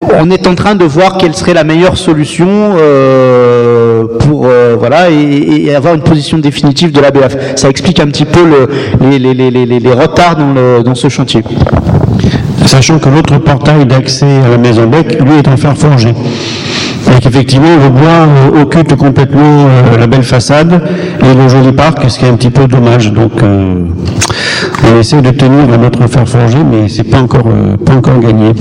on est en train de voir quelle serait la meilleure solution pour et avoir une position définitive de l'ABF. Ça explique un petit peu les retards dans ce chantier. Sachant que l'autre portail d'accès à la Maison Bec, lui, est en fer forgé. Et qu'effectivement, le bois occulte complètement la belle façade et le joli parc, ce qui est un petit peu dommage. Donc, on essaie de tenir notre fer forgé, mais c'est pas encore gagné.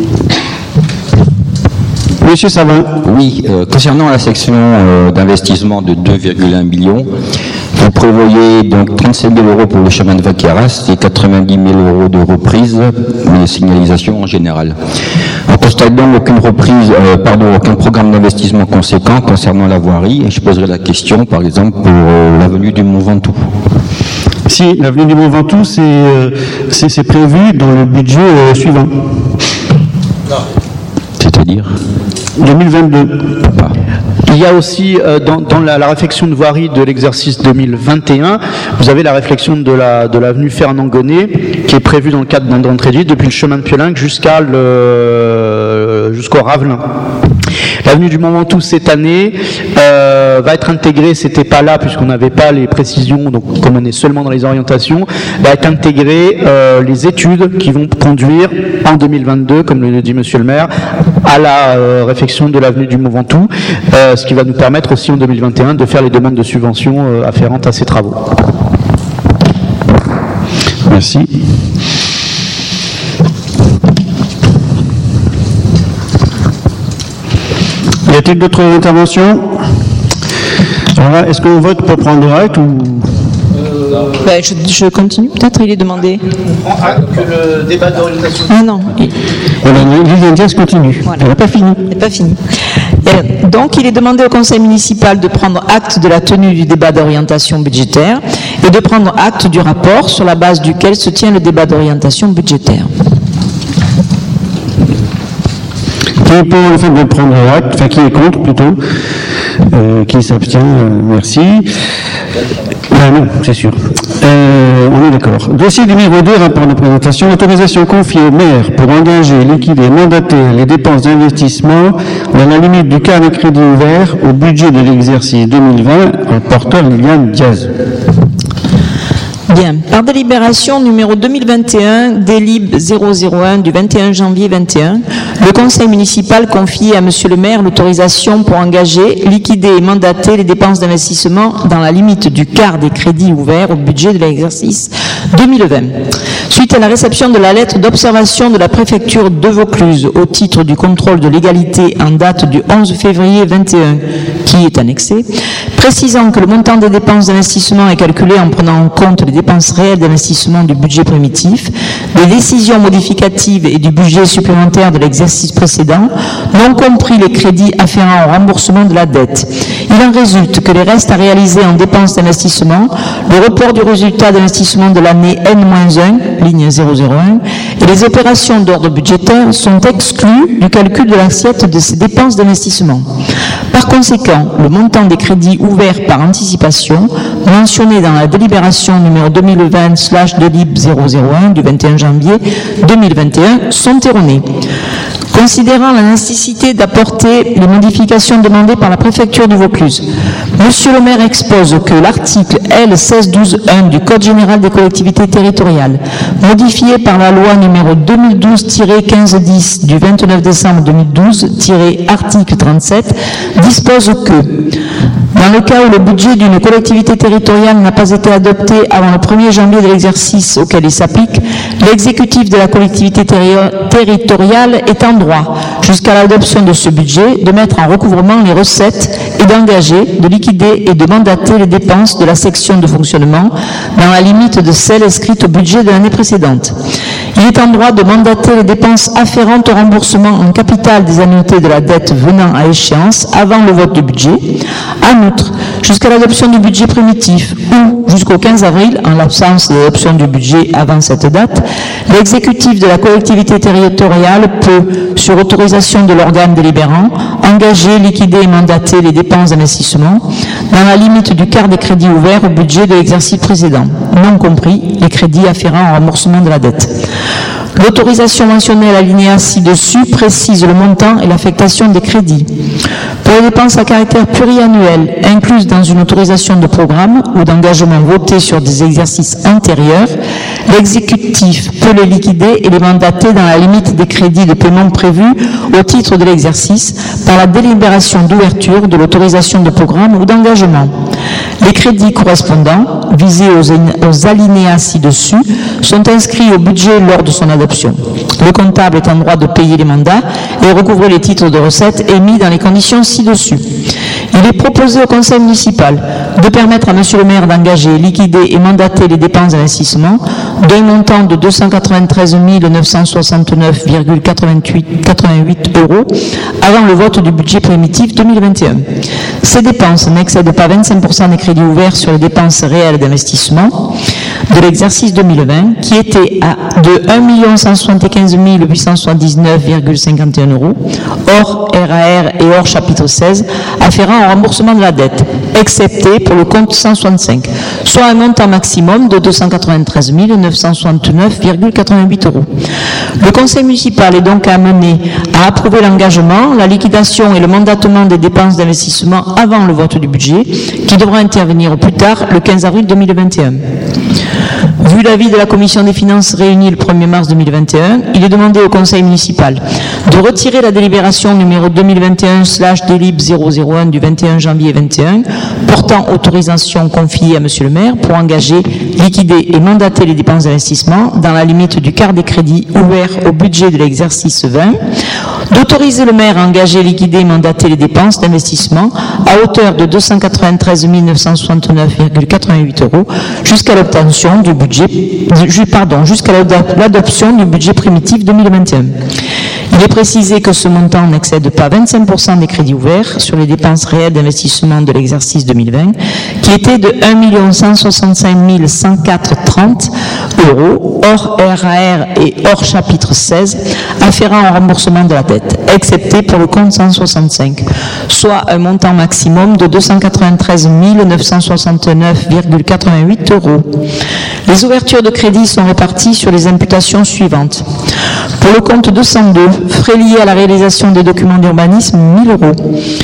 Monsieur Savin. Oui, concernant la section d'investissement de 2,1 millions, vous prévoyez donc 37 000 euros pour le chemin de Vaqueras et 90 000 euros de reprise, mais signalisation en général. On constate donc aucun programme d'investissement conséquent concernant la voirie, et je poserai la question, par exemple, pour l'avenue du Mont Ventoux. Si, l'avenue du Mont Ventoux, c'est prévu dans le budget suivant. Non. C'est-à-dire 2022. Il y a aussi, dans la réflexion de voirie de l'exercice 2021, vous avez la réflexion de l'avenue Fernand Gonnet, qui est prévue dans le cadre d'André Dji, depuis le chemin de Piolinc jusqu'au Ravelin. L'avenue du Mont Ventoux cette année va être intégrée, c'était pas là puisqu'on n'avait pas les précisions, donc comme on est seulement dans les orientations, va être intégrée les études qui vont conduire en 2022, comme le dit Monsieur le maire, à la réflexion de l'avenue du Mont Ventoux, ce qui va nous permettre aussi en 2021 de faire les demandes de subventions afférentes à ces travaux. Merci. Y a-t-il d'autres interventions? Alors là, est-ce qu'on vote pour prendre acte ou... Je continue, peut-être il est demandé. On prend acte que le débat d'orientation... Ah non. Liliane Diaz continue. Voilà. Elle n'a pas fini. Elle n'a pas fini. Donc, il est demandé au conseil municipal de prendre acte de la tenue du débat d'orientation budgétaire et de prendre acte du rapport sur la base duquel se tient le débat d'orientation budgétaire. Qui est pour le fait de prendre acte, enfin qui est contre plutôt, qui s'abstient, merci. Non, c'est sûr. On est d'accord. Dossier numéro 2, rapport de présentation, autorisation confiée au maire pour engager, liquider, mandater les dépenses d'investissement dans la limite du quart de crédit ouvert au budget de l'exercice 2020, rapporteur Liliane Diaz. Bien. Par délibération numéro 2021, délib 001 du 21 janvier 21, le conseil municipal confie à monsieur le maire l'autorisation pour engager, liquider et mandater les dépenses d'investissement dans la limite du quart des crédits ouverts au budget de l'exercice 2020. Suite à la réception de la lettre d'observation de la préfecture de Vaucluse au titre du contrôle de légalité en date du 11 février 21, qui est annexé, précisant que le montant des dépenses d'investissement est calculé en prenant en compte les dépenses réelles d'investissement du budget primitif, des décisions modificatives et du budget supplémentaire de l'exercice précédent, non compris les crédits afférents au remboursement de la dette. Il en résulte que les restes à réaliser en dépenses d'investissement, le report du résultat d'investissement de l'année N-1, ligne 001, et les opérations d'ordre budgétaire sont exclus du calcul de l'assiette de ces dépenses d'investissement. Par conséquent, le montant des crédits ouverts par anticipation, mentionné dans la délibération numéro 2020/delib 001 du 21 janvier 2021, sont erronés. Considérant la nécessité d'apporter les modifications demandées par la préfecture du Vaucluse, monsieur le maire expose que l'article L 1612-1 du Code général des collectivités territoriales, modifié par la loi numéro 2012-1510 du 29 décembre 2012-article 37, dispose que dans le cas où le budget d'une collectivité territoriale n'a pas été adopté avant le 1er janvier de l'exercice auquel il s'applique, l'exécutif de la collectivité territoriale est en droit, jusqu'à l'adoption de ce budget, de mettre en recouvrement les recettes et d'engager, de liquider et de mandater les dépenses de la section de fonctionnement dans la limite de celles inscrites au budget de l'année précédente. Il est en droit de mandater les dépenses afférentes au remboursement en capital des annuités de la dette venant à échéance avant le vote du budget. En outre, jusqu'à l'adoption du budget primitif ou jusqu'au 15 avril, en l'absence de l'adoption du budget avant cette date, l'exécutif de la collectivité territoriale peut, sur autorisation de l'organe délibérant, engager, liquider et mandater les dépenses d'investissement dans la limite du quart des crédits ouverts au budget de l'exercice précédent, non compris les crédits afférents au remboursement de la dette. L'autorisation mentionnée à l'alinéa ci-dessus précise le montant et l'affectation des crédits. Pour les dépenses à caractère pluriannuel incluses dans une autorisation de programme ou d'engagement voté sur des exercices antérieurs, l'exécutif peut les liquider et les mandater dans la limite des crédits de paiement prévus au titre de l'exercice par la délibération d'ouverture de l'autorisation de programme ou d'engagement. Les crédits correspondants, visés aux alinéas ci-dessus, sont inscrits au budget lors de son adoption. Le comptable est en droit de payer les mandats et recouvrer les titres de recettes émis dans les conditions ci-dessus. Il est proposé au conseil municipal de permettre à monsieur le maire d'engager, liquider et mandater les dépenses d'investissement d'un montant de 293 969,88 € avant le vote du budget primitif 2021. Ces dépenses n'excèdent pas 25% des crédits ouverts sur les dépenses réelles d'investissement de l'exercice 2020, qui était de 1 175 879,51 €, hors RAR et hors chapitre 16, afférent au remboursement de la dette, excepté pour le compte 165, soit un montant maximum de 293 969,88 €. Le conseil municipal est donc amené à approuver l'engagement, la liquidation et le mandatement des dépenses d'investissement avant le vote du budget, qui devra intervenir au plus tard le 15 avril 2021. Vu l'avis de la commission des finances réunie le 1er mars 2021, il est demandé au conseil municipal de retirer la délibération numéro 2021/délib 001 du 21 janvier 21 portant autorisation confiée à monsieur le maire pour engager, liquider et mandater les dépenses d'investissement dans la limite du quart des crédits ouverts au budget de l'exercice 20, d'autoriser le maire à engager, liquider et mandater les dépenses d'investissement à hauteur de 293 969,88 € jusqu'à l'obtention du budget, jusqu'à l'adoption du budget primitif 2021. Il est précisé que ce montant n'excède pas 25% des crédits ouverts sur les dépenses réelles d'investissement de l'exercice 2020, qui était de 1 165 104,30 €, hors RAR et hors chapitre 16, afférent au remboursement de la dette, excepté pour le compte 165, soit un montant maximum de 293 969,88 €. Les ouvertures de crédit sont réparties sur les imputations suivantes. Pour le compte 202, frais liés à la réalisation des documents d'urbanisme, 1 000 €.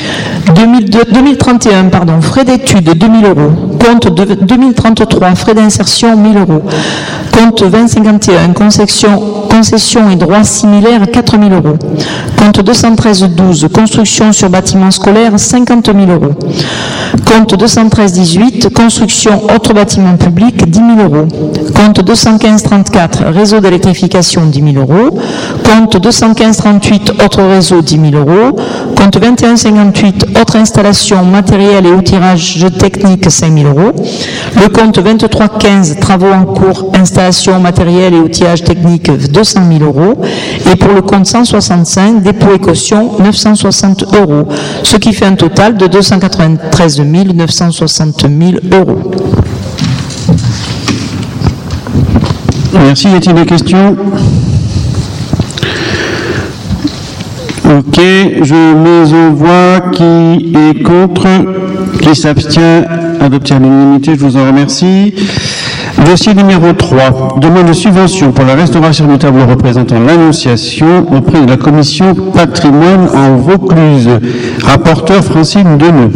2031, frais d'études, 2 000 €. Compte 2033, frais d'insertion, 1 000 €. Compte 2051, concession et droits similaires, 4 000 €. Compte 213-12, construction sur bâtiments scolaires, 50 000 €. Compte 213-18, construction autres bâtiments publics, 10 000 €. Compte 215-34, réseau d'électrification, 10 000 €. Compte 215-38, autres réseaux, 10 000 €. Compte 21-58, autres installations, matériel et outillage technique, 5 000 €. Le compte 23-15, travaux en cours, installation, matériel et outillage technique, 200 000 €. Et pour le compte 165, dépôt et caution, 960 €. Ce qui fait un total de 293 960 000 €. Merci. Y a-t-il des questions? Ok, je mets aux voix qui est contre, qui s'abstient, adopté à l'unanimité, je vous en remercie. Dossier numéro 3, demande de subvention pour la restauration du tableau représentant l'Annonciation auprès de la commission patrimoine en Vaucluse. Rapporteur Francine Deneux.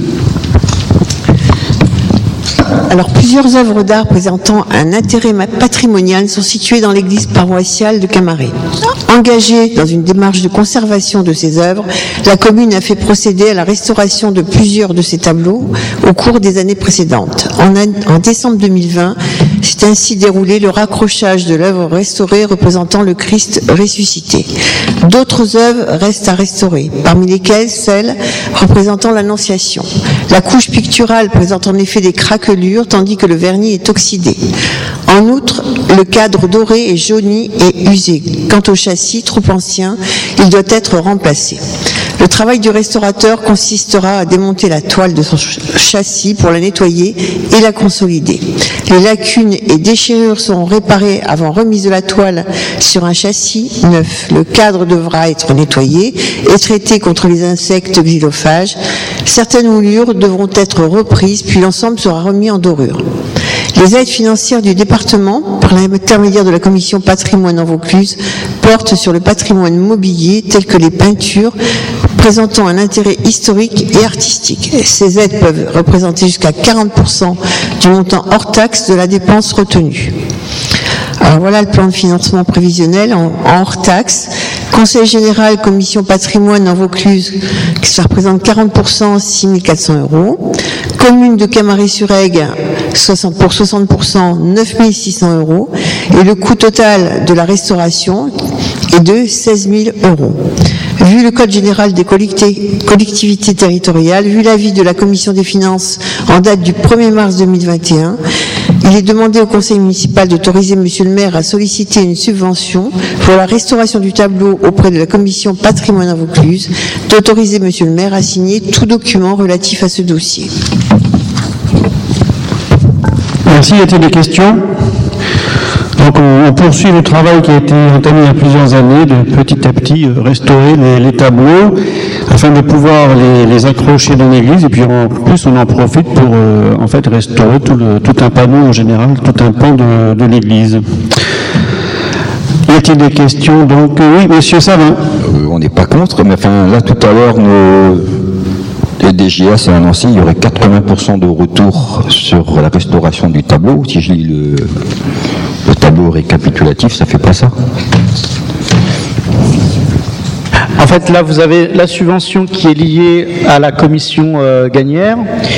Alors, plusieurs œuvres d'art présentant un intérêt patrimonial sont situées dans l'église paroissiale de Camaret. Engagée dans une démarche de conservation de ces œuvres, la commune a fait procéder à la restauration de plusieurs de ces tableaux au cours des années précédentes. En décembre 2020, s'est ainsi déroulé le raccrochage de l'œuvre restaurée représentant le Christ ressuscité. D'autres œuvres restent à restaurer, parmi lesquelles celle représentant l'Annonciation. La couche picturale présente en effet des craquelures, tandis que le vernis est oxydé. En outre, le cadre doré est jauni et usé. Quant au châssis, trop ancien, il doit être remplacé. Le travail du restaurateur consistera à démonter la toile de son châssis pour la nettoyer et la consolider. Les lacunes et déchirures seront réparées avant remise de la toile sur un châssis neuf. Le cadre devra être nettoyé et traité contre les insectes xylophages. Certaines moulures devront être reprises, puis l'ensemble sera remis en dorure. Les aides financières du département, par l'intermédiaire de la commission patrimoine en Vaucluse, portent sur le patrimoine mobilier tel que les peintures présentant un intérêt historique et artistique. Ces aides peuvent représenter jusqu'à 40% du montant hors taxe de la dépense retenue. Alors voilà le plan de financement prévisionnel en hors taxe. Conseil général, commission patrimoine en Vaucluse, ça représente 40%, 6 400 €. Commune de Camaret-sur-Aigle, pour 60%, 9 600 €. Et le coût total de la restauration est de 16 000 €. Vu le Code général des collectivités territoriales, vu l'avis de la Commission des finances en date du 1er mars 2021, il est demandé au Conseil municipal d'autoriser Monsieur le maire à solliciter une subvention pour la restauration du tableau auprès de la Commission patrimoine en Vaucluse, d'autoriser Monsieur le maire à signer tout document relatif à ce dossier. Merci. Y a-t-il des questions? Donc on poursuit le travail qui a été entamé il y a plusieurs années de petit à petit restaurer les tableaux afin de pouvoir les accrocher dans l'église, et puis en plus on en profite pour en fait restaurer tout un panneau en général, tout un pan de l'église. Y a-t-il des questions? Donc oui, monsieur Savin. On n'est pas contre, mais enfin là tout à l'heure les DGS a annoncé qu'il y aurait 80% de retour sur la restauration du tableau. Si je lis le tableau récapitulatif, ça fait pas ça. En fait, là, vous avez la subvention qui est liée à la commission Gagnère,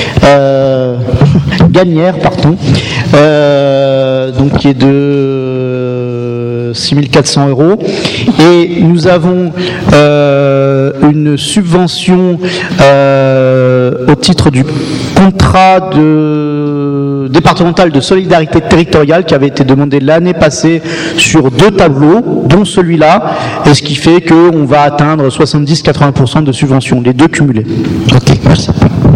donc qui est de 6 400 €. Et nous avons une subvention au titre du contrat départemental de solidarité territoriale qui avait été demandé l'année passée sur 2 tableaux, dont celui-là, et ce qui fait qu'on va atteindre 70-80% de subvention, les 2 cumulés. Ok, merci.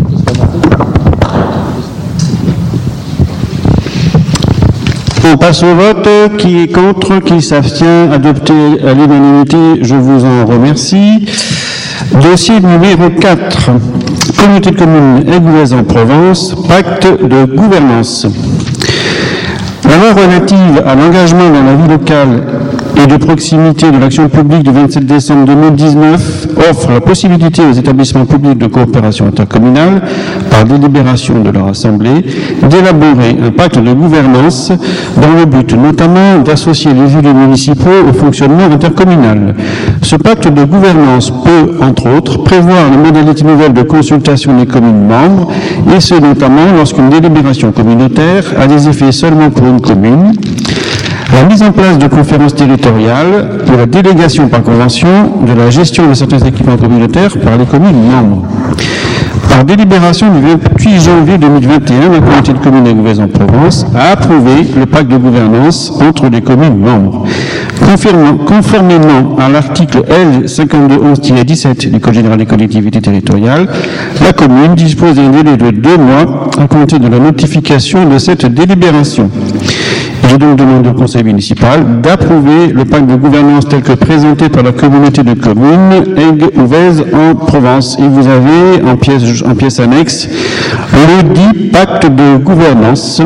On passe au vote. Qui est contre? Qui s'abstient? Adopté à l'unanimité, je vous en remercie. Dossier numéro 4. Communauté de communes Aigues en Provence, pacte de gouvernance. La loi relative à l'engagement dans la vie locale et de proximité de l'action publique du 27 décembre 2019 offre la possibilité aux établissements publics de coopération intercommunale, par délibération de leur assemblée, d'élaborer un pacte de gouvernance dans le but notamment d'associer les élus municipaux au fonctionnement intercommunal. Ce pacte de gouvernance peut, entre autres, prévoir les modalités nouvelles de consultation des communes membres, et ce notamment lorsqu'une délibération communautaire a des effets seulement pour une commune, la mise en place de conférences territoriales pour la délégation par convention de la gestion de certains équipements communautaires par les communes membres. Par délibération du 28 janvier 2021, la communauté de communes Aigues en Provence a approuvé le pacte de gouvernance entre les communes membres. Conformément à l'article L5211-17 du Code général des collectivités territoriales, la commune dispose d'un délai de 2 mois à compter de la notification de cette délibération. J'ai donc demandé au conseil municipal d'approuver le pacte de gouvernance tel que présenté par la communauté de communes Aigues en Provence. Et vous avez en pièce annexe le dit pacte de gouvernance.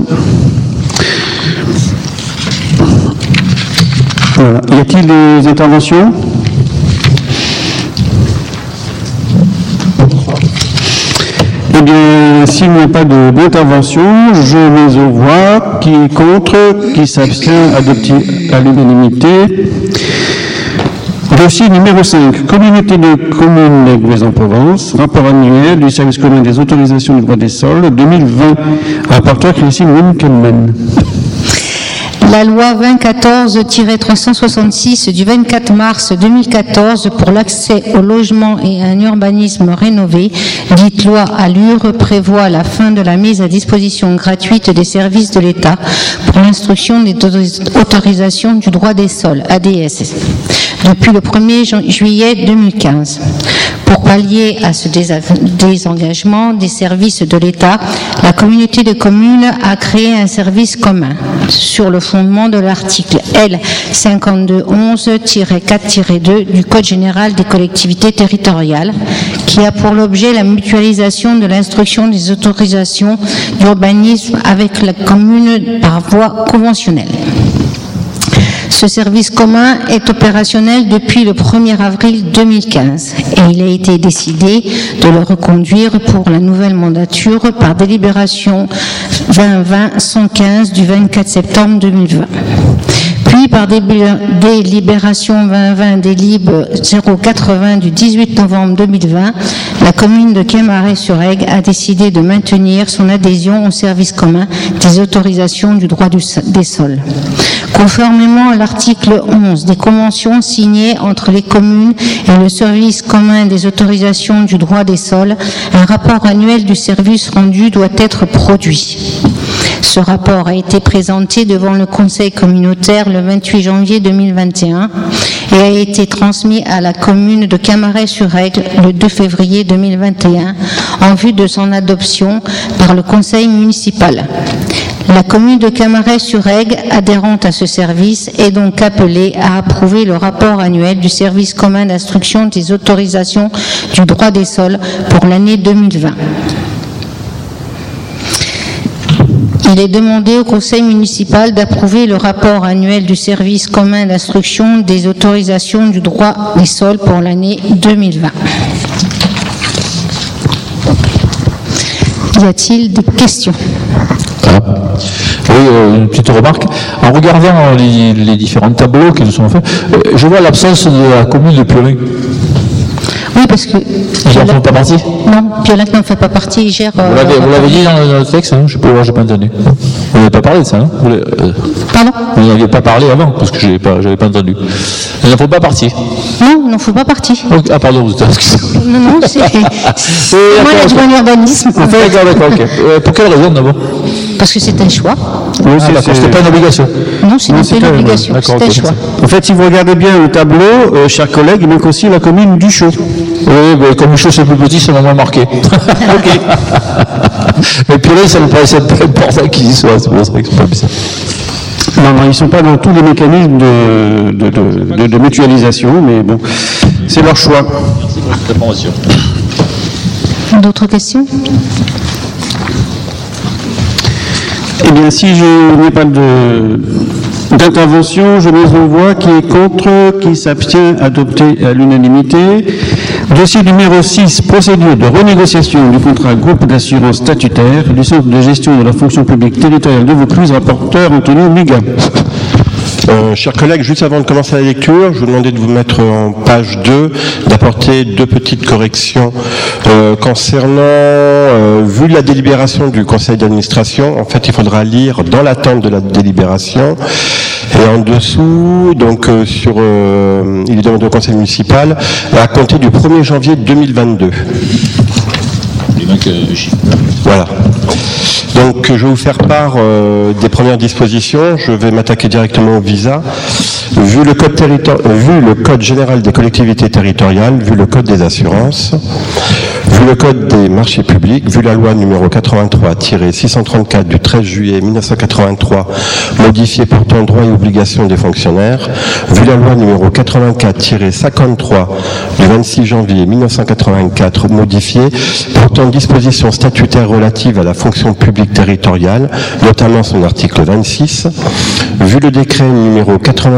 Voilà. Y a-t-il des interventions? Eh bien, s'il n'y a pas d'intervention, je mets aux voix. Qui est contre? Qui s'abstient? Adopté à l'unanimité. Dossier numéro 5. Communauté de communes Aigues en Provence. Rapport annuel du service commun des autorisations du droit des sols 2020. Rapporteur Christine Winkelmann. La loi 2014-366 du 24 mars 2014 pour l'accès au logement et à un urbanisme rénové, dite loi Allure, prévoit la fin de la mise à disposition gratuite des services de l'État pour l'instruction des autorisations du droit des sols, ADS, depuis le 1er juillet 2015. Pour pallier à ce désengagement des services de l'État, la communauté de communes a créé un service commun sur le fondement de l'article L5211-4-2 du Code général des collectivités territoriales qui a pour l'objet la mutualisation de l'instruction des autorisations d'urbanisme avec la commune par voie conventionnelle. Ce service commun est opérationnel depuis le 1er avril 2015 et il a été décidé de le reconduire pour la nouvelle mandature par délibération 2020-115 du 24 septembre 2020. Puis par délibération 2020 délib 080 du 18 novembre 2020, la commune de Quaimarais-sur-Aigle a décidé de maintenir son adhésion au service commun des autorisations du droit des sols. Conformément à l'article 11 des conventions signées entre les communes et le service commun des autorisations du droit des sols, un rapport annuel du service rendu doit être produit. Ce rapport a été présenté devant le Conseil communautaire le 28 janvier 2021 et a été transmis à la commune de Quaimarais-sur-Aigle le 2 février 2021 en vue de son adoption par le Conseil municipal. La commune de Quaimarais-sur-Aigle, adhérente à ce service, est donc appelée à approuver le rapport annuel du service commun d'instruction des autorisations du droit des sols pour l'année 2020. Il est demandé au Conseil municipal d'approuver le rapport annuel du service commun d'instruction des autorisations du droit des sols pour l'année 2020. Y a-t-il des questions ? Oui, une petite remarque. En regardant les différents tableaux qui nous sont faits, je vois l'absence de la commune de Piolenc. Oui, parce que... Ils n'en font pas partie ? Non, Piolenc n'en fait pas partie, il gère... Vous l'avez dit dans le texte, hein, je peux voir, j'ai pas entendu. Vous n'avez pas parlé de ça, hein Pardon ? Vous n'aviez pas parlé avant, parce que je n'avais pas entendu. Ils n'en font pas partie. Non, ils n'en font pas partie. Ah pardon, excusez-moi. Non, c'est moi l'adjoint urbanisme. D'accord, ok. Pour quelle raison d'abord ? Parce que c'est un choix. Oui, c'était pas une obligation. Non, c'est pas une obligation, c'est un choix. En fait, si vous regardez bien le tableau, chers collègues, il manque aussi la commune du Chaux. Oui, mais comme le Chaux c'est plus petit, ça m'a moins marqué. Ok. Mais puis là, ça me paraissait pas important qu'ils y soient, c'est pour ça qu'ils sont pas bizarres. Non, ils ne sont pas dans tous les mécanismes de mutualisation, mais bon, c'est leur choix. Merci pour cette information. D'autres questions ? Eh bien, si je n'ai pas d'intervention, je mets aux voix qui est contre, qui s'abstient, adopté à l'unanimité. Dossier numéro 6, procédure de renégociation du contrat groupe d'assurance statutaire du centre de gestion de la fonction publique territoriale de Vaucluse, rapporteur Antonio Miga. Chers collègues, juste avant de commencer la lecture, je vous demandais de vous mettre en page 2, d'apporter deux petites corrections concernant, vu la délibération du conseil d'administration, en fait il faudra lire dans l'attente de la délibération, et en dessous, donc il est demandé au conseil municipal à compter du 1er janvier 2022. Voilà. Donc je vais vous faire part des premières dispositions. Je vais m'attaquer directement au visa. Vu le code général des collectivités territoriales, vu le code des assurances, vu le code des marchés publics, vu la loi numéro 83-634 du 13 juillet 1983 modifiée portant droits et obligations des fonctionnaires, vu la loi numéro 84-53 du 26 janvier 1984 modifiée portant dispositions statutaires relatives à la fonction publique territoriale, notamment son article 26, vu le décret numéro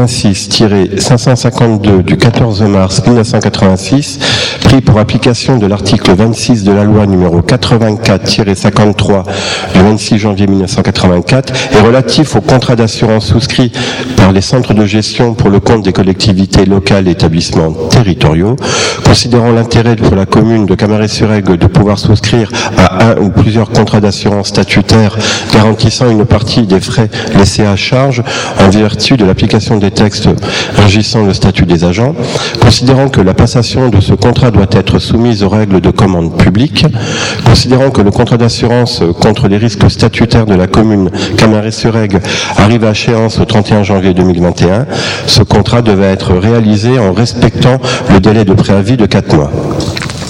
86-552 du 14 mars 1986, pris pour application de l'article 26 de la loi numéro 84-53 du 26 janvier 1984 et relatif aux contrats d'assurance souscrits par les centres de gestion pour le compte des collectivités locales et établissements territoriaux, considérant l'intérêt pour la commune de Quaimarais-sur-Aigle de pouvoir souscrire à un ou plusieurs contrats d'assurance statutaires garantissant une partie des frais laissés à charge en vertu de l'application des textes régissant le statut des agents, considérant que la passation de ce contrat doit être soumise aux règles de commande publique, considérant que le contrat d'assurance contre les risques statutaires de la commune Quaimarais-sur-Aigle arrive à échéance au 31 janvier 2021, ce contrat devait être réalisé en respectant le délai de préavis de 4 mois.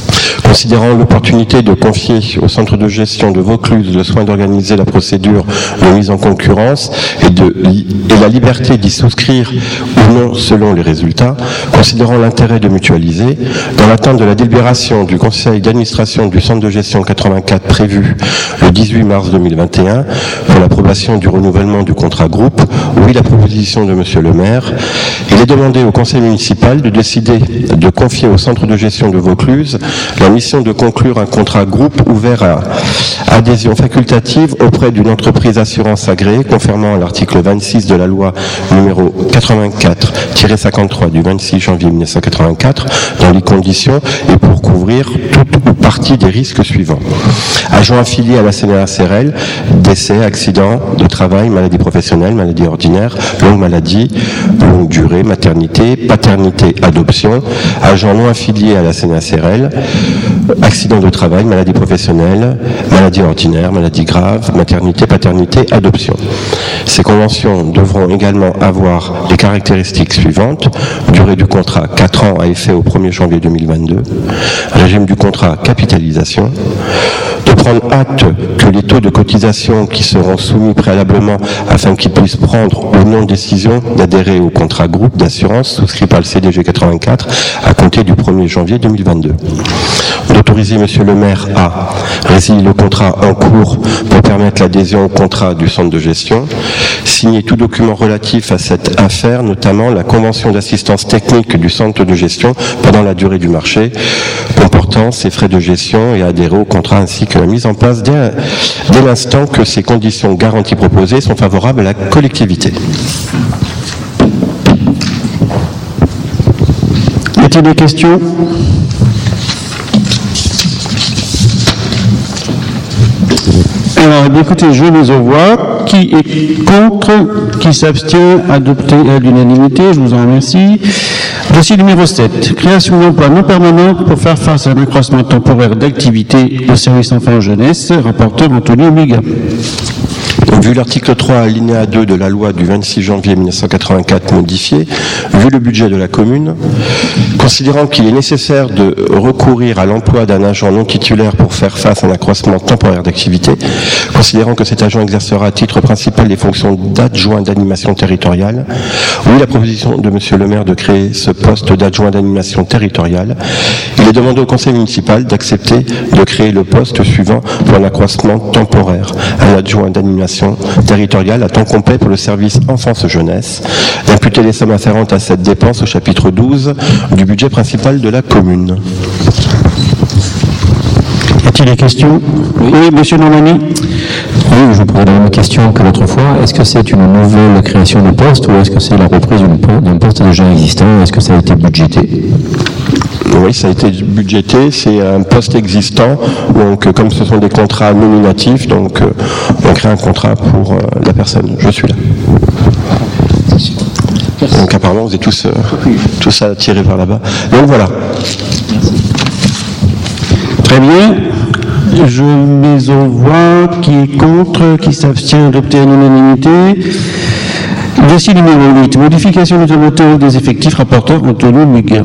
Considérant l'opportunité de confier au centre de gestion de Vaucluse le soin d'organiser la procédure de mise en concurrence et la liberté d'y souscrire ou non selon les résultats, considérant l'intérêt de mutualiser, dans l'attente de la délibération du conseil d'administration du centre de gestion 84 prévu le 18 mars 2021 pour l'approbation du renouvellement du contrat groupe, oui la proposition de monsieur le maire, il est demandé au conseil municipal de décider de confier au centre de gestion de Vaucluse la mission de conclure un contrat groupe ouvert à adhésion facultative auprès d'une entreprise assurance agréée conformément à l'article 26 de la loi numéro 84-53 du 26 janvier 1984 dans les conditions et pour couvrir toute ou partie des risques suivants. Agent affilié à la CNRACRL, décès, accident de travail, maladie professionnelle, maladie ordinaire, longue maladie, longue durée, maternité, paternité, adoption. Agent non affilié à la CNRACRL, accident de travail, maladie professionnelle, maladie ordinaire, maladie grave, maternité, paternité, adoption. Ces conventions devront également avoir les caractéristiques suivantes. Durée du contrat 4 ans à effet au 1er janvier 2022. Régime du contrat capitalisation. De prendre acte que les taux de cotisation qui seront soumis préalablement afin qu'ils puissent prendre ou non décision d'adhérer au contrat groupe d'assurance souscrit par le CDG 84 à compter du 1er janvier 2022. D'autoriser monsieur le maire à résilier le contrat en cours pour permettre l'adhésion au contrat du centre de gestion, signer tout document relatif à cette affaire, notamment la convention d'assistance technique du centre de gestion pendant la durée du marché, comportant ses frais de gestion et adhérer au contrat ainsi que la mise en place dès l'instant que ces conditions garanties proposées sont favorables à la collectivité. Y a-t-il des questions ? Alors, écoutez, je les envoie. Qui est contre? Qui s'abstient? Adopté à l'unanimité. Je vous en remercie. Dossier numéro 7. Création d'emplois non permanents pour faire face à un accroissement temporaire d'activité au service enfants et jeunesse. Rapporteur Anthony Oméga. Vu l'article 3 alinéa 2 de la loi du 26 janvier 1984 modifié, vu le budget de la commune, considérant qu'il est nécessaire de recourir à l'emploi d'un agent non titulaire pour faire face à un accroissement temporaire d'activité, considérant que cet agent exercera à titre principal les fonctions d'adjoint d'animation territoriale, oui la proposition de monsieur le maire de créer ce poste d'adjoint d'animation territoriale, il est demandé au conseil municipal d'accepter de créer le poste suivant pour un accroissement temporaire, un adjoint d'animation territoriale à temps complet pour le service enfance-jeunesse, d'imputer les sommes afférentes à cette dépense au chapitre 12 du budget principal de la commune. Y a-t-il des questions? Oui, monsieur Normani. Oui, je vous poserai la même question que l'autre fois. Est-ce que c'est une nouvelle création de poste ou est-ce que c'est la reprise d'un poste déjà existant? Est-ce que ça a été budgété? Oui, ça a été budgété, c'est un poste existant, donc comme ce sont des contrats nominatifs, donc on crée un contrat pour la personne. Je suis là. Donc apparemment vous êtes tous attirés vers là-bas. Donc voilà. Très bien. Je mets aux voix. Qui est contre? Qui s'abstient? Adopté à l'unanimité. Dossier numéro 8. Modification du tableau des effectifs. Rapporteur Anthony Oméga.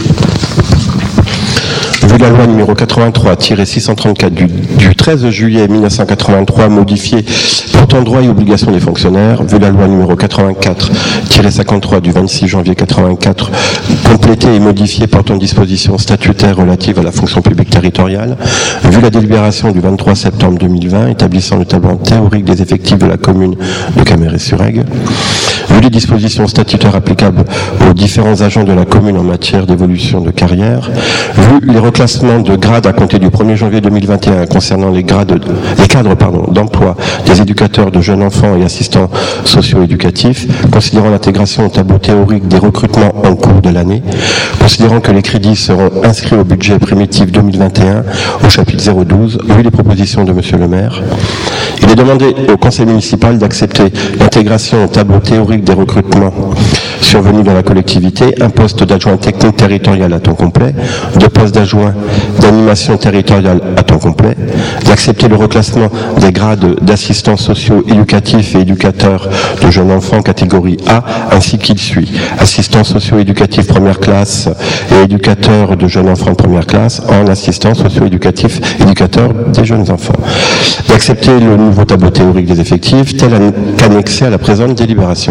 Vu la loi numéro 83-634 du 13 juillet 1983 modifiée portant droits et obligations des fonctionnaires, vu la loi numéro 84-53 du 26 janvier 84 complétée et modifiée portant dispositions statutaires relatives à la fonction publique territoriale, vu la délibération du 23 septembre 2020 établissant le tableau théorique des effectifs de la commune de Caméré-sur-Aigle, vu les dispositions statutaires applicables aux différents agents de la commune en matière d'évolution de carrière, vu les reclassements de grades à compter du 1er janvier 2021 concernant les cadres d'emploi des éducateurs de jeunes enfants et assistants socio-éducatifs, considérant l'intégration au tableau théorique des recrutements en cours de l'année, considérant que les crédits seront inscrits au budget primitif 2021 au chapitre 012, vu les propositions de monsieur le maire, il est demandé au conseil municipal d'accepter l'intégration au tableau théorique des recrutements survenus dans la collectivité, un poste d'adjoint technique territorial à temps complet, 2 postes d'adjoint d'animation territoriale à temps complet, d'accepter le reclassement des grades d'assistants sociaux éducatifs et éducateurs de jeunes enfants catégorie A, ainsi qu'il suit. Assistants sociaux éducatifs première classe et éducateurs de jeunes enfants de première classe en assistants sociaux éducatifs éducateurs des jeunes enfants. D'accepter le nouveau tableau théorique des effectifs tel qu'annexé à la présente délibération.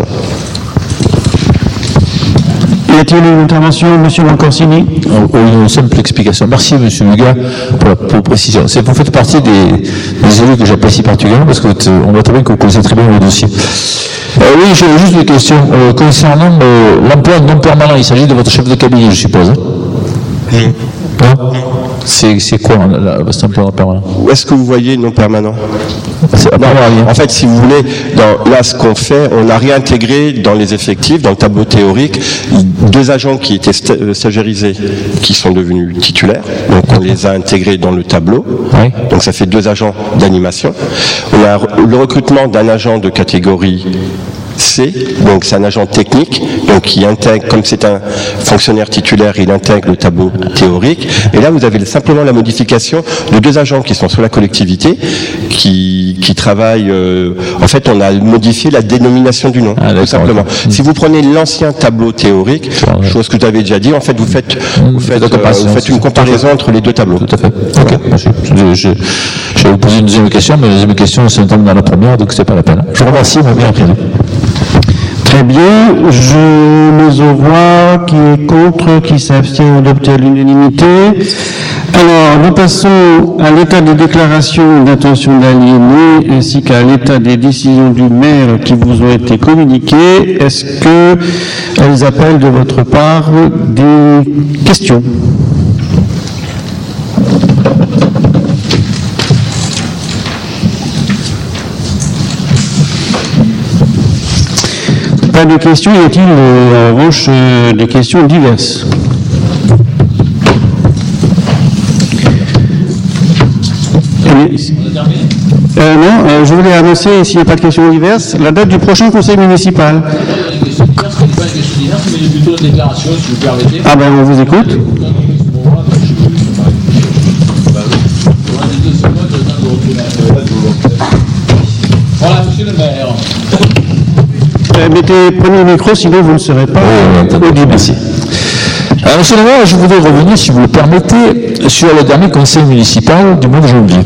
Y a-t-il une intervention, M. Mancorsini? Une simple explication. Merci, M. Luga, pour précision. Vous faites partie des élus que j'apprécie particulièrement parce qu'on voit très bien que vous connaissez très bien le dossier. Oui, j'ai juste une question. Concernant l'emploi non permanent, il s'agit de votre chef de cabinet, je suppose. C'est quoi cet emploi non permanent? Où est-ce que vous voyez non permanent? Non, en fait, si vous voulez, là, ce qu'on fait, on a réintégré dans les effectifs, dans le tableau théorique, 2 agents qui étaient stagiairisés, qui sont devenus titulaires. Donc, on les a intégrés dans le tableau. Oui. Donc, ça fait 2 agents d'animation. On a le recrutement d'un agent de catégorie C, donc c'est un agent technique, donc qui intègre, comme c'est un fonctionnaire titulaire, il intègre le tableau théorique. Et là, vous avez simplement la modification de 2 agents qui sont sur la collectivité, qui travaillent. En fait, on a modifié la dénomination du nom, tout simplement. Si vous prenez l'ancien tableau théorique, chose que vous avez déjà dit, en fait, vous faites une comparaison entre les 2 tableaux. Tout à fait. Ok. Je vais vous poser une deuxième question, mais la deuxième question s'entend dans la première, donc c'est pas la peine. Je vous remercie, mon bien entendu. Très bien, je mets aux voix qui est contre, qui s'abstient, adopté à l'unanimité. Alors, nous passons à l'état des déclarations d'intention d'aliéner ainsi qu'à l'état des décisions du maire qui vous ont été communiquées. Est-ce qu'elles appellent de votre part des questions ? Pas de questions, y a-t-il en revanche des questions diverses? Non, je voulais annoncer, s'il n'y a pas de questions diverses, la date du prochain conseil municipal. Ah ben, on vous écoute. Voilà, monsieur le maire. Prenez le micro, sinon vous ne serez pas audible. Merci. Alors, monsieur le maire, je voudrais revenir, si vous le permettez, sur le dernier conseil municipal du mois de janvier.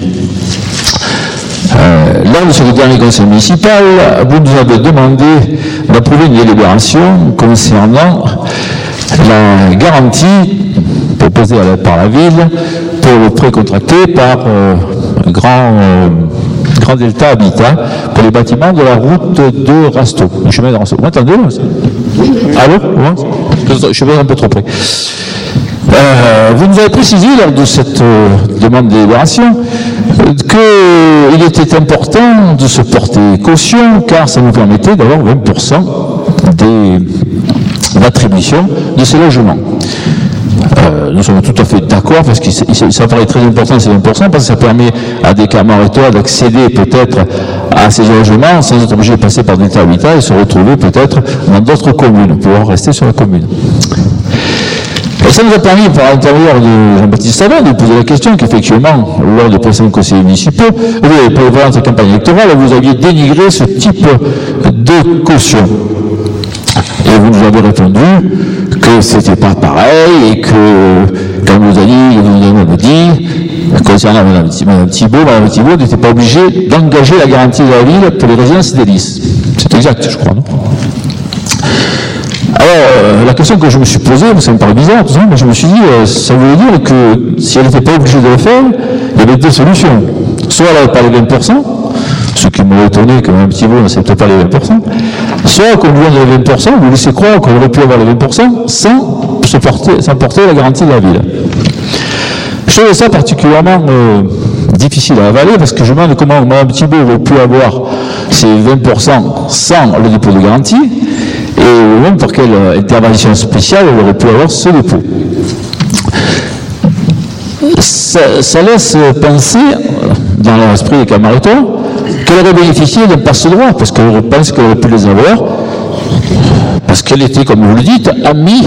Lors de ce dernier conseil municipal, vous nous avez demandé d'approuver une délibération concernant la garantie proposée par la ville pour le prêt contracté par Grand Delta Habitat pour les bâtiments de la route de Rasto, le chemin de Rasto. Vous m'entendez? Allô? Je suis un peu trop près. Vous nous avez précisé lors de cette demande de délibération qu'il était important de se porter caution car ça nous permettait d'avoir 20% d'attribution de ces logements. Nous sommes tout à fait d'accord parce que ça paraît très important ces 20% parce que ça permet à des Camaretois d'accéder peut-être à ces logements sans être obligé de passer par Delta Habitat et se retrouver peut-être dans d'autres communes, pouvoir rester sur la commune. Et ça nous a permis, par l'intérieur de Jean-Baptiste Savin, de poser la question qu'effectivement, lors des précédents conseillers municipaux, pour votre campagne électorale, vous aviez dénigré ce type de caution. Et vous nous avez répondu que c'était pas pareil et que, comme vous avez dit, concernant Mme Thibault n'était pas obligée d'engager la garantie de la ville pour les résidences d'Hélice. C'est exact, je crois, non? Alors, la question que je me suis posée, ça me paraît bizarre, tout ça, mais je me suis dit, ça voulait dire que si elle n'était pas obligée de le faire, il y avait 2 solutions. Soit elle n'avait pas les 20%, ce qui m'a étonné que Mme Thibault n'accepte pas les 20%, soit qu'on lui donne les 20%, vous laissez croire qu'on aurait pu avoir les 20% sans porter la garantie de la ville. Je trouve ça particulièrement difficile à avaler parce que je me demande comment Mme Thibault aurait pu avoir ces 20% sans le dépôt de garantie et même par quelle intervention spéciale elle aurait pu avoir ce dépôt. Ça laisse penser, dans l'esprit des Camaretois, qu'elle aurait bénéficié d'un passe-droit, parce qu'elle pense qu'elle aurait pu les avoir parce qu'elle était, comme vous le dites, amie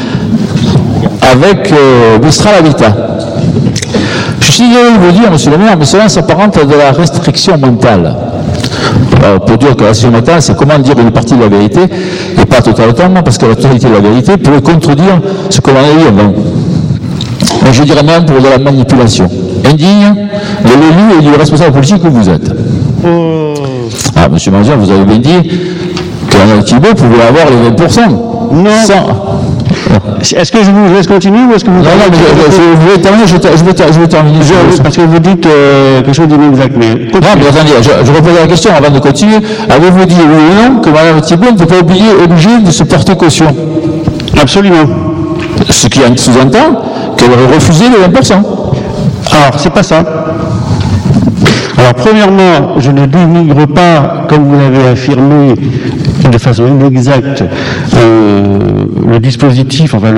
avec Mistral Habitat. Je suis désolé de vous dire, monsieur le maire, mais cela s'apparente à de la restriction mentale. Pour dire que la restriction mentale, c'est comment dire une partie de la vérité, et pas totalement, parce que la totalité de la vérité pourrait contredire ce qu'on a dit avant. Mais je dirais même pour de la manipulation indigne de l'élu et du responsable politique que vous êtes. Ah, monsieur Manzian, vous avez bien dit que Mme Thibault pouvait avoir les 20%. Non. Est-ce que je vous laisse continuer ou est-ce que vous... Non, mais je vais terminer. Parce que vous dites quelque chose d'inexact. Mais... Non, mais attendez, je repose la question avant de continuer. Avez-vous dit oui ou non que Mme Thibault ne peut pas obligée de se porter caution? Absolument. Ce qui sous-entend qu'elle aurait refusé les 20%. Alors, c'est pas ça. Alors, premièrement, je ne dénigre pas, comme vous l'avez affirmé, de façon inexacte, le dispositif, enfin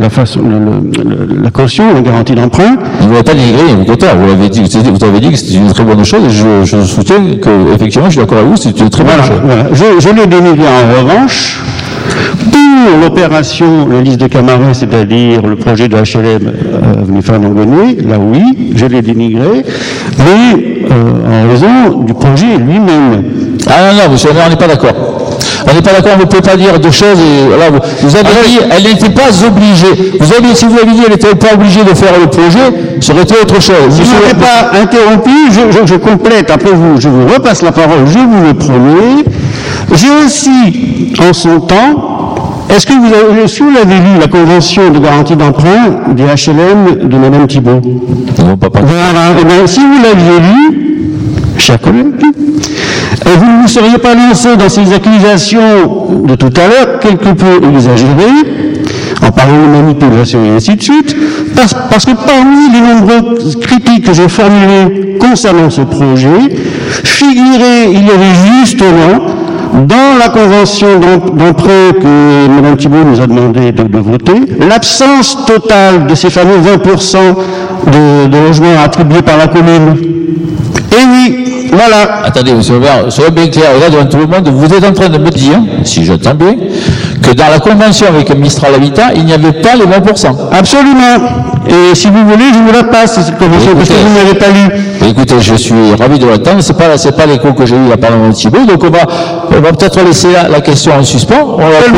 la caution, la garantie d'emprunt. Vous n'avez pas dénigré, au contraire, vous avez dit que c'était une très bonne chose, et je soutiens que, effectivement, je suis d'accord avec vous, c'est une très bonne chose. Voilà. Je l'ai dénigré en revanche. Pour l'opération, la liste de Camaret, c'est-à-dire le projet de HLM avenue Fernand-Gonnier, là oui, je l'ai dénigré, mais en raison du projet lui-même. Ah non, monsieur le maire, on n'est pas d'accord. On n'est pas d'accord, vous ne pouvez pas dire deux choses. Et, voilà, vous avez dit, elle n'était pas obligée. Si vous avez dit qu'elle n'était pas obligée de faire le projet, ça aurait été autre chose. Si vous n'avez pas interrompu, je complète, après je vous repasse la parole, je vous le promets. J'ai aussi, en son temps, est-ce que vous l'avez lu, la convention de garantie d'emprunt des HLM de Mme Thibault? Non, pas. Voilà. Eh bien, si vous l'aviez lu, chers collègues, vous ne vous seriez pas lancé dans ces accusations de tout à l'heure, quelque peu exagérées, en parlant de manipulation et ainsi de suite, parce que parmi les nombreuses critiques que j'ai formulées concernant ce projet, figurait, il y avait justement, dans la convention d'emprunt que Mme Thibault nous a demandé de voter, l'absence totale de ces fameux 20% de logements attribués par la commune. Et oui, voilà. Attendez, monsieur le maire, soyez bien clair, là, devant tout le monde, vous êtes en train de me dire, si j'entends bien, que dans la convention avec Mistral Habitat, il n'y avait pas les 20%. Absolument. Et si vous voulez, je vous la passe, cette convention, parce que vous ne l'avez pas lue. Écoutez, je suis ravi de l'entendre. C'est pas l'écho que j'ai eu de la part de Mme Thibault. Donc on va peut-être laisser la question en suspens.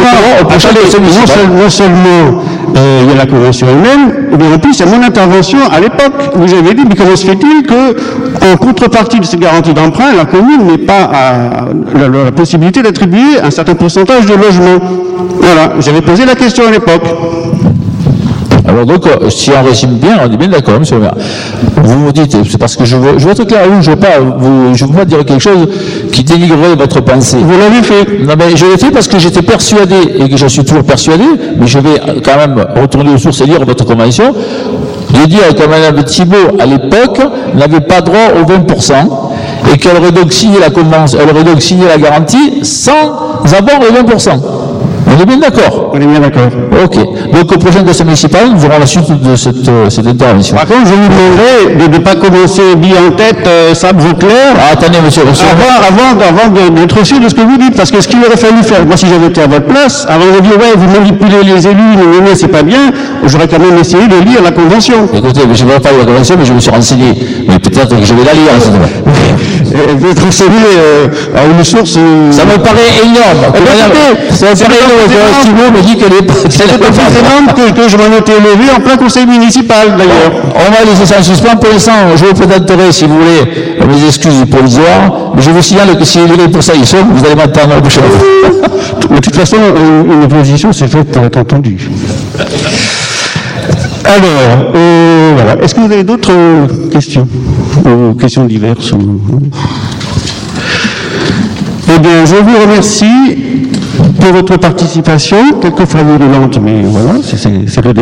Non seulement il y a la convention elle-même, mais en plus il y a mon intervention à l'époque où j'avais dit, mais comment se fait-il que, en contrepartie de ces garanties d'emprunt, la commune n'ait pas la possibilité d'attribuer un certain pourcentage de logements? Voilà, j'avais posé la question à l'époque. Alors donc, si on résume bien, on est bien d'accord, monsieur le maire. Vous me dites, c'est parce que je veux être clair, je ne veux pas dire quelque chose qui dénigrerait votre pensée. Vous l'avez fait. Non, mais je l'ai fait parce que j'étais persuadé, et que je suis toujours persuadé, mais je vais quand même retourner aux sources et lire votre convention, de dire que Mme Thibault, à l'époque, n'avait pas droit aux 20%, et qu'elle aurait donc signé la convention, elle aurait donc signé la garantie sans avoir les 20%. On est bien d'accord? On est bien d'accord. Ok. Donc au prochain conseil municipal, nous aurons la suite de cette intervention. Par contre, je vous demanderai de ne pas commencer bien en tête, sabre au clair. Ah, attendez, monsieur. Avant d'être sûr de ce que vous dites, parce que ce qu'il aurait fallu faire, moi si j'avais été à votre place, avant de dire ouais, vous manipulez les élus, mais c'est pas bien, j'aurais quand même essayé de lire la convention. Écoutez, je ne vais pas lire la convention, mais je me suis renseigné. Mais peut-être que je vais la lire. Vous êtes renseigné à une source. Ça me paraît énorme. Ça me paraît énorme. Thibault me dit qu'elle est pas. C'est énorme que je m'en étais levé en plein conseil municipal d'ailleurs. On va laisser ça en suspens. Pour l'instant, je vous présenterai, si vous voulez, mes excuses provisoires. Mais je vous signale que si les pour ça ils sont, vous allez m'entendre la prochaine fois. De toute façon, une opposition c'est faite pour être entendue. Alors, voilà. Est-ce que vous avez d'autres questions? Questions diverses? Eh bien, je vous remercie pour votre participation, quelquefois virulente, mais voilà, c'est le